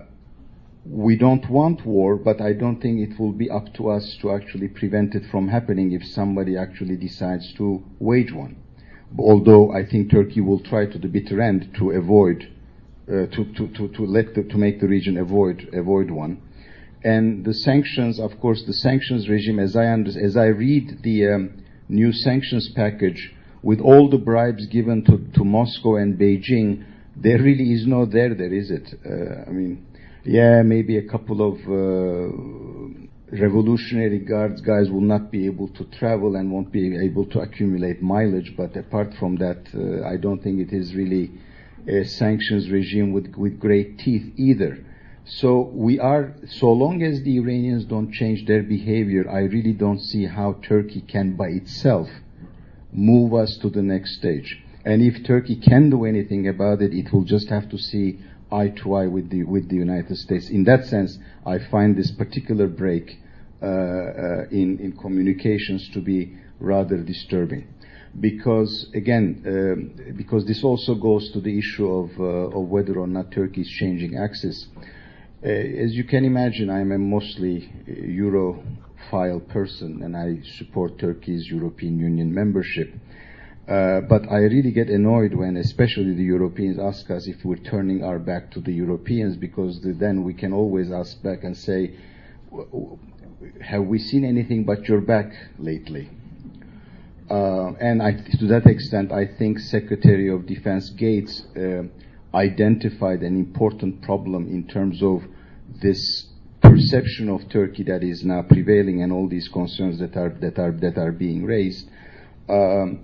We don't want war, but I don't think it will be up to us to actually prevent it from happening if somebody actually decides to wage one. Although I think Turkey will try to the bitter end to avoid, uh, to, to, to, to let the, to make the region avoid avoid one. And the sanctions, of course, the sanctions regime, as I under, as I read the um, new sanctions package, with all the bribes given to, to Moscow and Beijing, there really is no there there, is it? Uh, I mean. Yeah, maybe a couple of uh, revolutionary guards guys will not be able to travel and won't be able to accumulate mileage, but apart from that, uh, I don't think it is really a sanctions regime with, with great teeth either. So we are, so long as the Iranians don't change their behavior, I really don't see how Turkey can by itself move us to the next stage. And if Turkey can do anything about it, it will just have to see eye to eye with the with the United States. In that sense, I find this particular break uh, uh, in in communications to be rather disturbing, because again, um, because this also goes to the issue of uh, of whether or not Turkey is changing axis. Uh, as you can imagine, I am a mostly Europhile person, and I support Turkey's European Union membership. Uh, but I really get annoyed when especially the Europeans ask us if we're turning our back to the Europeans, because the, then we can always ask back and say, have we seen anything but your back lately? Uh, and I, to that extent, I think Secretary of Defense Gates uh, identified an important problem in terms of this perception of Turkey that is now prevailing and all these concerns that are that are that are being raised. Um,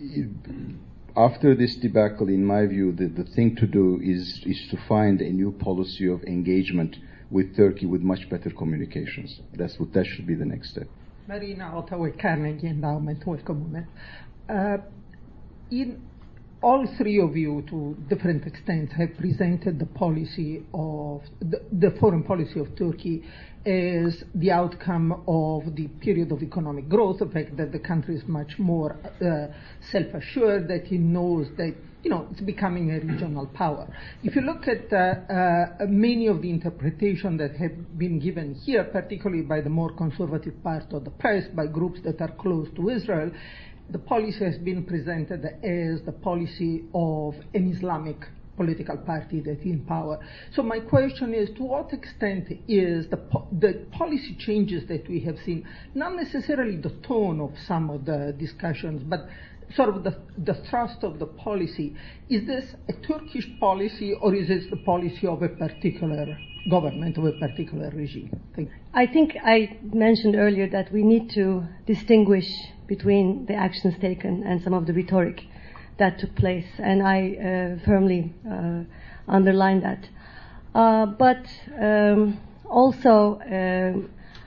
After this debacle, in my view, the, the thing to do is is to find a new policy of engagement with Turkey with much better communications. That's what that should be the next step. Marina Ottawa Carnegie Endowment, welcome. Uh, in all three of you, to different extents, have presented the policy of the, the foreign policy of Turkey as the outcome of the period of economic growth, the fact that the country is much more uh, self-assured, that it knows that, you know, it's becoming a regional power. If you look at uh, uh, many of the interpretations that have been given here, particularly by the more conservative part of the press, by groups that are close to Israel, the policy has been presented as the policy of an Islamic political party that is in power. So my question is, to what extent is the, po- the policy changes that we have seen, not necessarily the tone of some of the discussions, but sort of the, the thrust of the policy. Is this a Turkish policy, or is this the policy of a particular government, of a particular regime? Thank you. I think I mentioned earlier that we need to distinguish between the actions taken and some of the rhetoric that took place, and I uh, firmly uh, underline that. Uh, but um, also, um,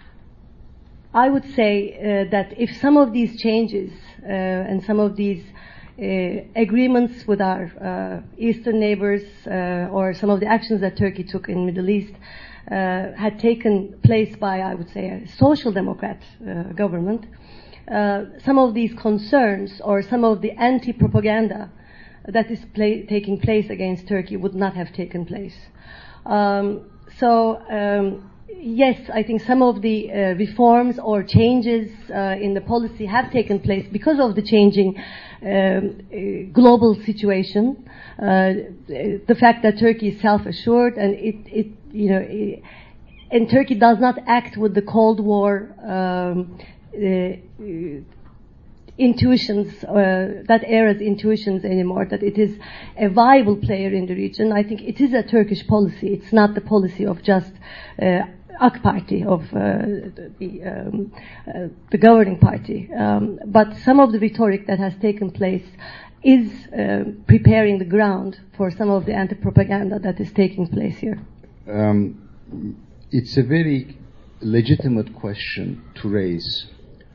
I would say uh, that if some of these changes uh, and some of these uh, agreements with our uh, eastern neighbors uh, or some of the actions that Turkey took in the Middle East uh, had taken place by, I would say, a social democrat uh, government, uh, some of these concerns or some of the anti-propaganda that is play- taking place against Turkey would not have taken place. Um, so, um, yes, I think some of the uh, reforms or changes uh, in the policy have taken place because of the changing um, uh, global situation. Uh, the fact that Turkey is self-assured and it, it you know, it, and Turkey does not act with the Cold War um, uh, intuitions, uh, that era's intuitions anymore, that it is a viable player in the region. I think it is a Turkish policy. It's not the policy of just uh, AK Party, of uh, the, um, uh, the governing party. Um, but some of the rhetoric that has taken place is uh, preparing the ground for some of the anti-propaganda that is taking place here. Um, it's a very legitimate question to raise.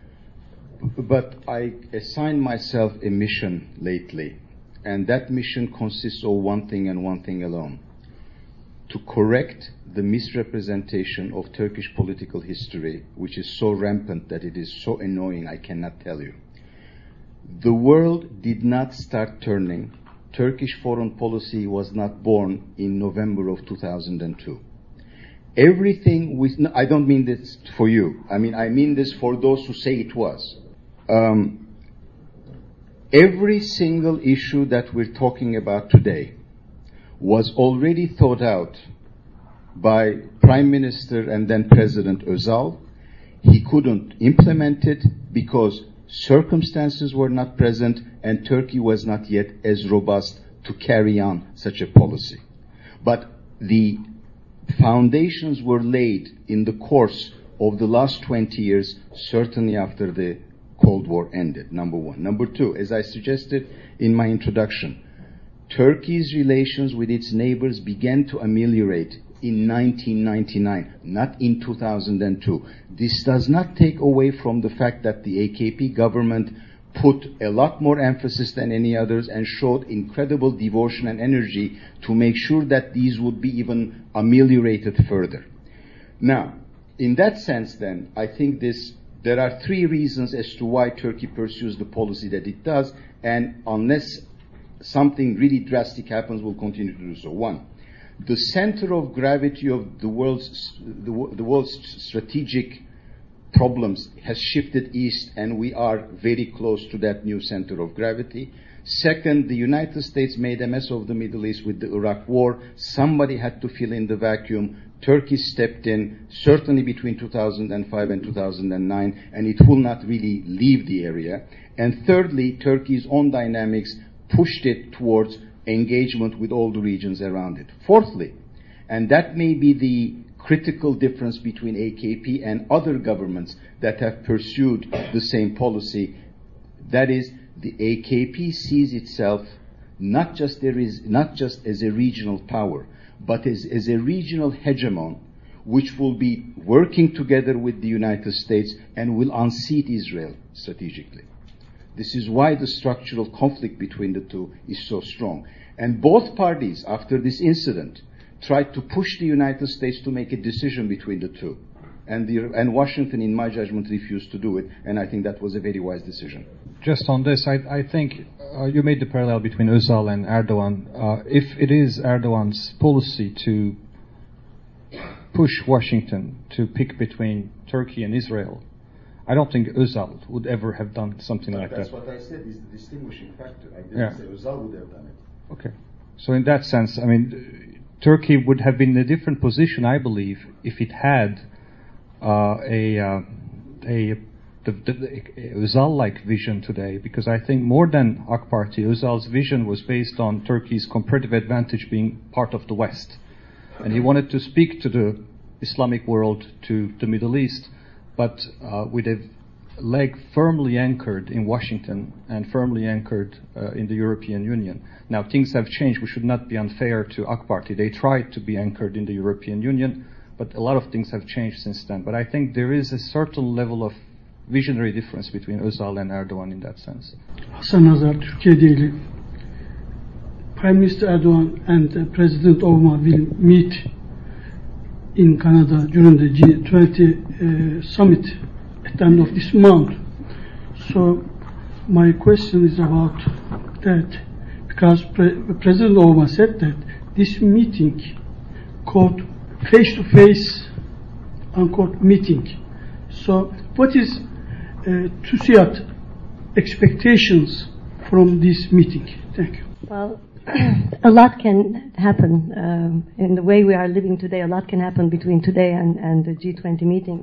But I assigned myself a mission lately, and that mission consists of one thing and one thing alone: to correct the misrepresentation of Turkish political history, which is so rampant that it is so annoying I cannot tell you. The world did not start turning. Turkish foreign policy was not born in November of two thousand two. Everything with, no, I don't mean this for you. I mean, I mean this for those who say it was. Um, every single issue that we're talking about today was already thought out by Prime Minister and then President Özal. He couldn't implement it because circumstances were not present and Turkey was not yet as robust to carry on such a policy. But the foundations were laid in the course of the last twenty years, certainly after the Cold War ended, number one. Number two, as I suggested in my introduction, Turkey's relations with its neighbors began to ameliorate in nineteen ninety-nine, not in two thousand two. This does not take away from the fact that the A K P government put a lot more emphasis than any others and showed incredible devotion and energy to make sure that these would be even ameliorated further. Now, in that sense then, I think this there are three reasons as to why Turkey pursues the policy that it does, and unless something really drastic happens, will continue to do so. One, the center of gravity of the world's, the, the world's strategic problems has shifted east, and we are very close to that new center of gravity. Second, the United States made a mess of the Middle East with the Iraq War. Somebody had to fill in the vacuum. Turkey stepped in, certainly between two thousand five and two thousand nine, and it will not really leave the area. And thirdly, Turkey's own dynamics pushed it towards engagement with all the regions around it. Fourthly, and that may be the critical difference between A K P and other governments that have pursued the same policy, that is, the A K P sees itself not just there is not just as a regional power, but as, as a regional hegemon, which will be working together with the United States and will unseat Israel strategically. This is why the structural conflict between the two is so strong. And both parties, after this incident, tried to push the United States to make a decision between the two. And, the, and Washington, in my judgment, refused to do it, and I think that was a very wise decision. Just on this, I, I think uh, you made the parallel between Özal and Erdogan. Uh, if it is Erdogan's policy to push Washington to pick between Turkey and Israel, I don't think Özal would ever have done something but like that's that. That's what I said is the distinguishing factor. I didn't Yeah. say Özal would have done it. Okay. So in that sense, I mean, Turkey would have been in a different position, I believe, if it had uh, a uh, a the, the, the Özal-like vision today, because I think more than A K Party, Özal's vision was based on Turkey's comparative advantage being part of the West. And he wanted to speak to the Islamic world, to the Middle East, but uh, with a leg firmly anchored in Washington and firmly anchored uh, in the European Union. Now, things have changed. We should not be unfair to A K Party. They tried to be anchored in the European Union, but a lot of things have changed since then. But I think there is a certain level of visionary difference between Özal and Erdogan in that sense. Hasan Nazar, Türkiye Daily. Prime Minister Erdogan and uh, President Obama will meet in Canada during the G twenty uh, summit at the end of this month. So my question is about that, because Pre- President Obama said that this meeting, quote, face-to-face, unquote, meeting. So what is uh, TÜSİAD expectations from this meeting? Thank you. Well, a lot can happen um, in the way we are living today. A lot can happen between today and, and the G twenty meetings.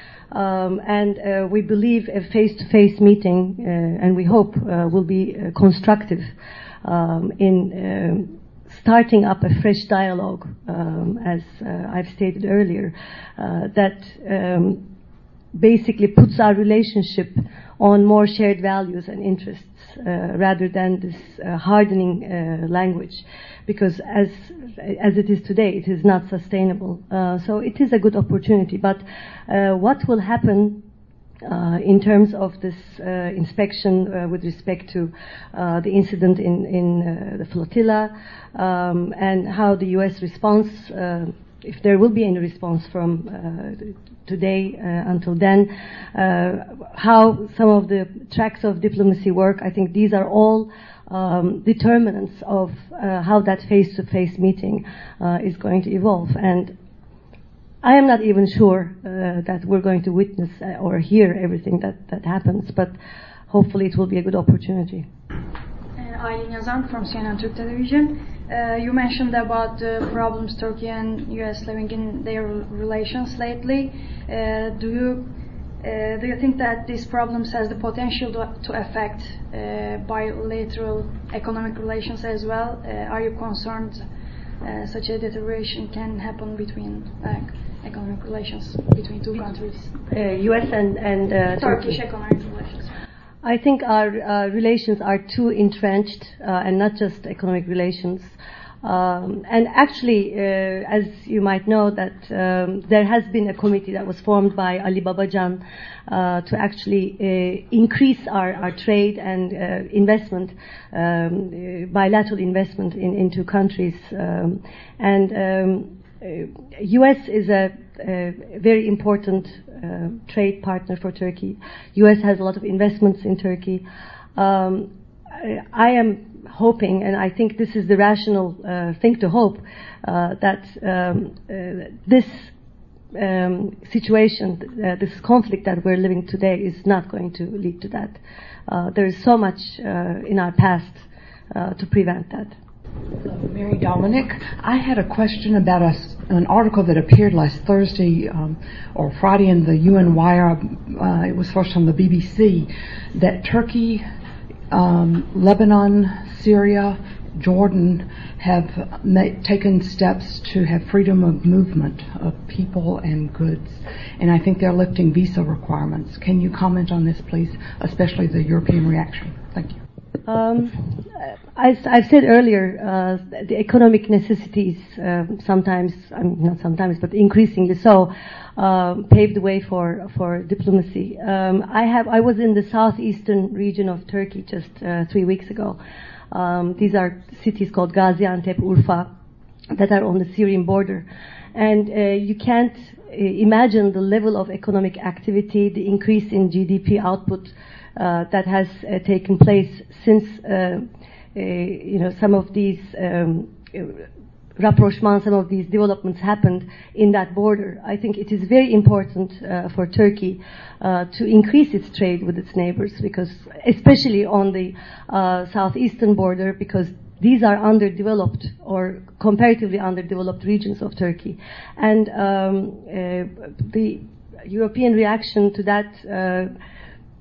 Um, and uh, we believe a face-to-face meeting, uh, and we hope uh, will be uh, constructive um, in uh, starting up a fresh dialogue, um, as uh, I've stated earlier, uh, that um, basically puts our relationship on more shared values and interests uh, rather than this uh, hardening uh, language, because as as it is today, it is not sustainable. Uh, so it is a good opportunity. But uh, what will happen uh, in terms of this uh, inspection uh, with respect to uh, the incident in in uh, the flotilla um, and how the U S response, uh, if there will be any response from uh, today uh, until then, uh, how some of the tracks of diplomacy work, I think these are all um, determinants of uh, how that face-to-face meeting uh, is going to evolve. And I am not even sure uh, that we're going to witness or hear everything that, that happens, but hopefully it will be a good opportunity. Aylin Yazan from C N N Türk Television. Uh, you mentioned about the problems Turkey and U S living in their relations lately. Uh, do you uh, do you think that these problems has the potential to, to affect uh, bilateral economic relations as well? Uh, are you concerned uh, such a deterioration can happen between uh, economic relations between two countries? Uh, U S and, and uh, Turkish Turkey. economic relations. I think our uh, relations are too entrenched, uh, and not just economic relations. Um, and actually, uh, as you might know, that um, there has been a committee that was formed by Ali Babacan uh, to actually uh, increase our, our trade and uh, investment, um, uh, bilateral investment in, into countries. Um, and um, uh, U S is a, a very important uh, trade partner for Turkey. U S has a lot of investments in Turkey. Um, I, I am hoping, and I think this is the rational uh, thing to hope, uh, that um, uh, this um, situation, uh, this conflict that we're living today is not going to lead to that. Uh, there is so much uh, in our past uh, to prevent that. Mary Dominic, I had a question about a, an article that appeared last Thursday um, or Friday in the U N Wire. Uh, it was first on the B B C, that Turkey, um, Lebanon, Syria, Jordan have ma- taken steps to have freedom of movement of people and goods, and I think they're lifting visa requirements. Can you comment on this, please, especially the European reaction? Thank you. Um, as I've said earlier, uh, the economic necessities uh, sometimes, I mean, not sometimes, but increasingly so, uh, paved the way for for diplomacy. Um, I have I was in the southeastern region of Turkey just uh, three weeks ago. Um, these are cities called Gaziantep, Urfa, that are on the Syrian border, and uh, you can't uh, imagine the level of economic activity, the increase in G D P output Uh, that has uh, taken place since uh, uh, you know some of these um, rapprochements, some of these developments happened in that border. I think it is very important uh, for Turkey uh, to increase its trade with its neighbors, because especially on the uh, southeastern border, because these are underdeveloped or comparatively underdeveloped regions of Turkey, and um, uh, the European reaction to that Uh,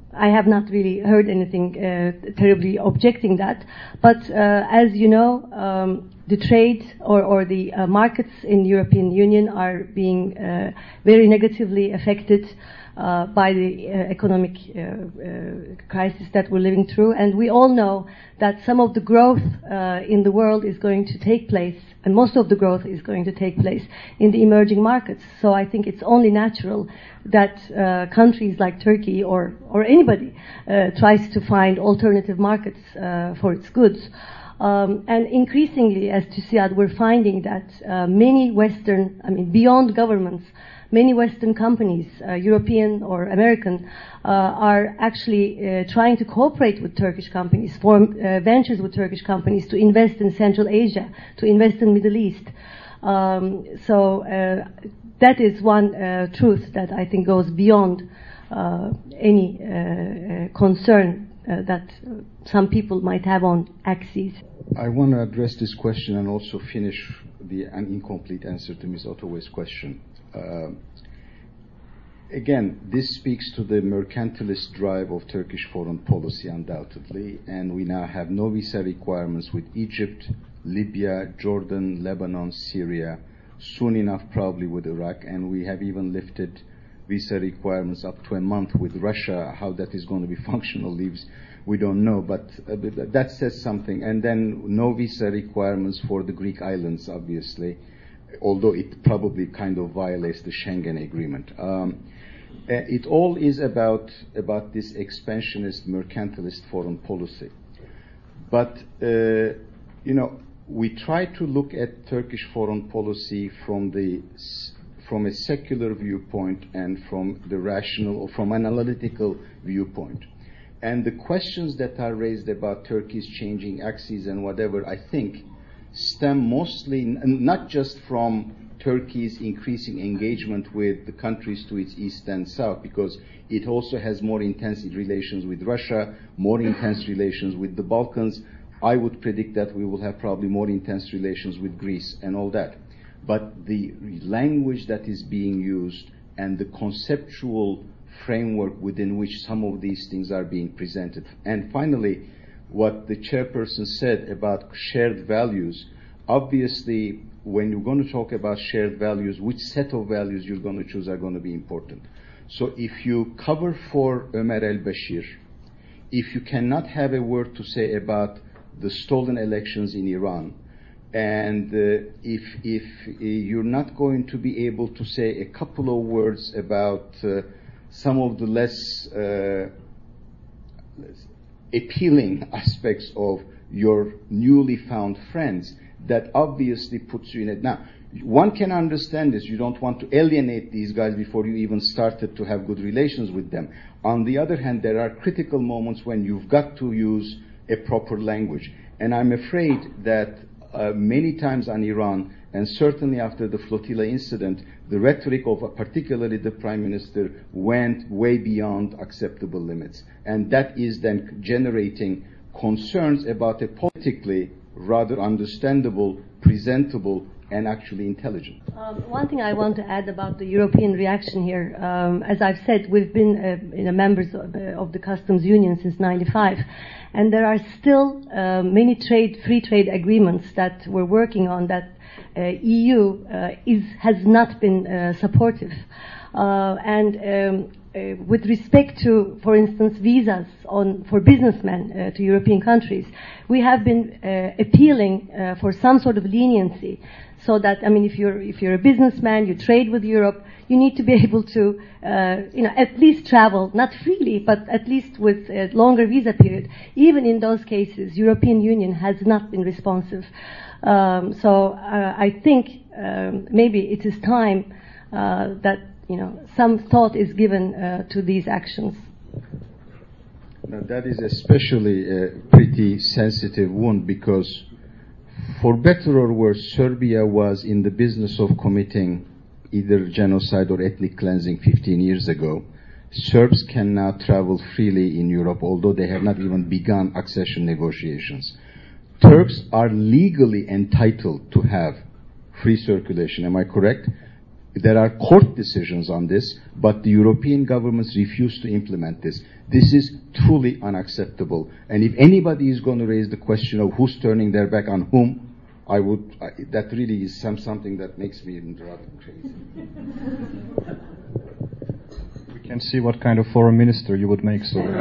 I have not really heard anything uh, terribly objecting that. But uh, as you know, um, the trade or, or the uh, markets in European Union are being uh, very negatively affected uh, by the uh, economic uh, uh, crisis that we're living through. And we all know that some of the growth uh, in the world is going to take place, and most of the growth is going to take place in the emerging markets. So I think it's only natural that uh, countries like Turkey or, or anybody uh, tries to find alternative markets uh, for its goods. Um, and increasingly, as TÜSİAD, we're finding that uh, many Western, I mean, beyond governments, many Western companies, uh, European or American, uh, are actually uh, trying to cooperate with Turkish companies, form uh, ventures with Turkish companies to invest in Central Asia, to invest in Middle East. Um, so uh, that is one uh, truth that I think goes beyond uh, any uh, uh, concern Uh, that uh, some people might have on axes. I want to address this question and also finish the an incomplete answer to Miz Ottaway's question. Uh, again, this speaks to the mercantilist drive of Turkish foreign policy, undoubtedly, and we now have no visa requirements with Egypt, Libya, Jordan, Lebanon, Syria, soon enough probably with Iraq, and we have even lifted visa requirements up to a month with Russia. How that is going to be functional leaves, we don't know, but uh, that says something. And then no visa requirements for the Greek islands, obviously, although it probably kind of violates the Schengen Agreement. Um, it all is about about this expansionist, mercantilist foreign policy. But, uh, you know, we try to look at Turkish foreign policy from the from a secular viewpoint and from the rational or from an analytical viewpoint. And the questions that are raised about Turkey's changing axes and whatever, I think, stem mostly n- not just from Turkey's increasing engagement with the countries to its east and south, because it also has more intense relations with Russia, more intense relations with the Balkans. I would predict that we will have probably more intense relations with Greece and all that. But the language that is being used and the conceptual framework within which some of these things are being presented. And finally, what the chairperson said about shared values, obviously, when you're going to talk about shared values, which set of values you're going to choose are going to be important. So if you cover for Ömer el-Bashir, if you cannot have a word to say about the stolen elections in Iran, and uh, if if uh, you're not going to be able to say a couple of words about uh, some of the less uh, appealing aspects of your newly found friends, that obviously puts you in it. Now, one can understand this. You don't want to alienate these guys before you even started to have good relations with them. On the other hand, there are critical moments when you've got to use a proper language. And I'm afraid that Uh, many times on Iran, and certainly after the flotilla incident, the rhetoric of uh, particularly the Prime Minister went way beyond acceptable limits. And that is then generating concerns about a politically rather understandable, presentable, and actually intelligent. Um, one thing I want to add about the European reaction here, um, as I've said, we've been uh, you know, members of, uh, of the customs union since ninety-five, and there are still uh, many trade, free trade agreements that we're working on that uh, E U uh, is has not been uh, supportive, uh, and. Um, Uh, with respect to, for instance, visas on for businessmen uh, to European countries, we have been uh, appealing uh, for some sort of leniency, so that I mean, if you're if you're a businessman, you trade with Europe, you need to be able to, uh, you know, at least travel not freely, but at least with a longer visa period. Even in those cases, European Union has not been responsive. Um, so uh, I think um, maybe it is time uh, that. You know, some thought is given uh, to these actions. Now, that is especially a pretty sensitive one, because for better or worse, Serbia was in the business of committing either genocide or ethnic cleansing fifteen years ago. Serbs can now travel freely in Europe, although they have not even begun accession negotiations. Turks are legally entitled to have free circulation. Am I correct? There are court decisions on this, but the European governments refuse to implement this. This is truly unacceptable. And if anybody is going to raise the question of who's turning their back on whom, I would. I, that really is some something that makes me rather crazy. We can see what kind of foreign minister you would make, so.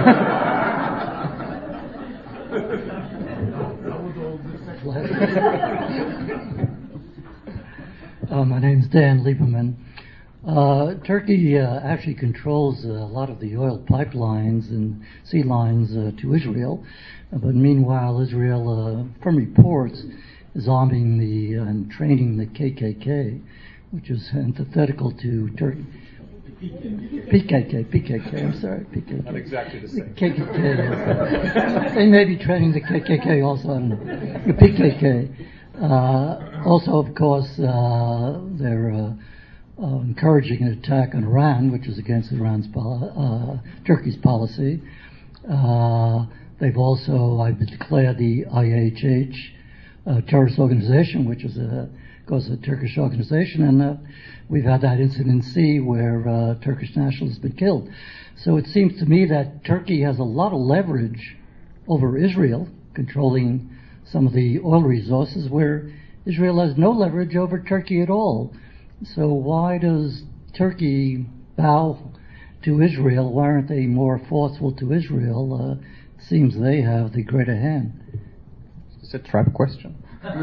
Uh, my name's Dan Lieberman. Uh, Turkey uh, actually controls a lot of the oil pipelines and sea lines uh, to Israel, uh, but meanwhile Israel, uh, from reports, is arming the uh, and training the K K K, which is antithetical to Turkey. P K K, P K K, I'm sorry, P K K. Not exactly the same. K K K, yes. They may be training the K K K also, I don't know. The P K K. Uh, also, of course, uh, they're uh, uh, encouraging an attack on Iran, which is against Iran's poli- uh, Turkey's policy. Uh, they've also, I've declared the I H H uh, terrorist organization, which is a, of course, a Turkish organization, and uh, we've had that incident in sea where uh, Turkish nationals have been killed. So it seems to me that Turkey has a lot of leverage over Israel, controlling some of the oil resources, where Israel has no leverage over Turkey at all. So why does Turkey bow to Israel? Why aren't they more forceful to Israel? Uh, it seems they have the greater hand. It's a trap question.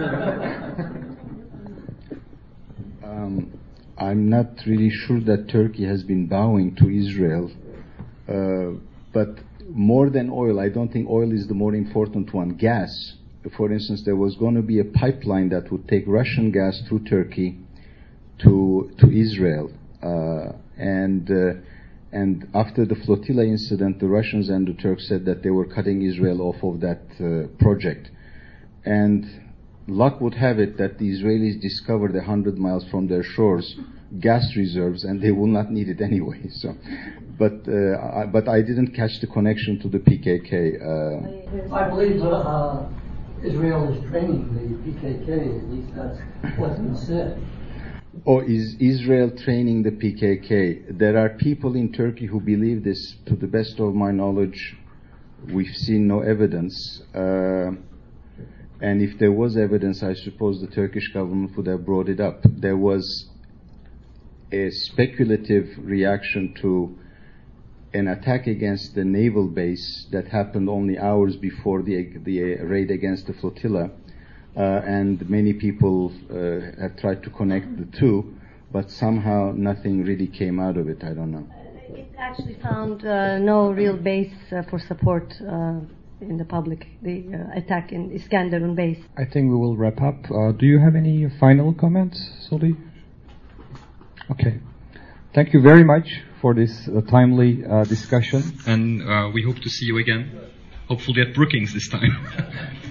um, I'm not really sure that Turkey has been bowing to Israel, uh, but more than oil, I don't think oil is the more important one. Gas. For instance, there was going to be a pipeline that would take Russian gas through Turkey to to Israel, uh, and uh, and after the flotilla incident, the Russians and the Turks said that they were cutting Israel off of that uh, project, and luck would have it that the Israelis discovered a hundred miles from their shores gas reserves, and they will not need it anyway. So, but uh, I, but I didn't catch the connection to the P K K. Uh, I believe. Uh, Israel is training the P K K, at least that's what's been said. Or is Israel training the P K K? There are people in Turkey who believe this. To the best of my knowledge, we've seen no evidence. Uh, and if there was evidence, I suppose the Turkish government would have brought it up. There was a speculative reaction to an attack against the naval base that happened only hours before the the raid against the flotilla, uh, and many people uh, have tried to connect the two, but somehow nothing really came out of it. I don't know. It actually found uh, no real base uh, for support uh, in the public, the uh, attack in Iskenderun base. I think we will wrap up. Uh, do you have any final comments, Soli? Okay. Thank you very much for this uh, timely uh, discussion, and uh, we hope to see you again, hopefully at Brookings this time.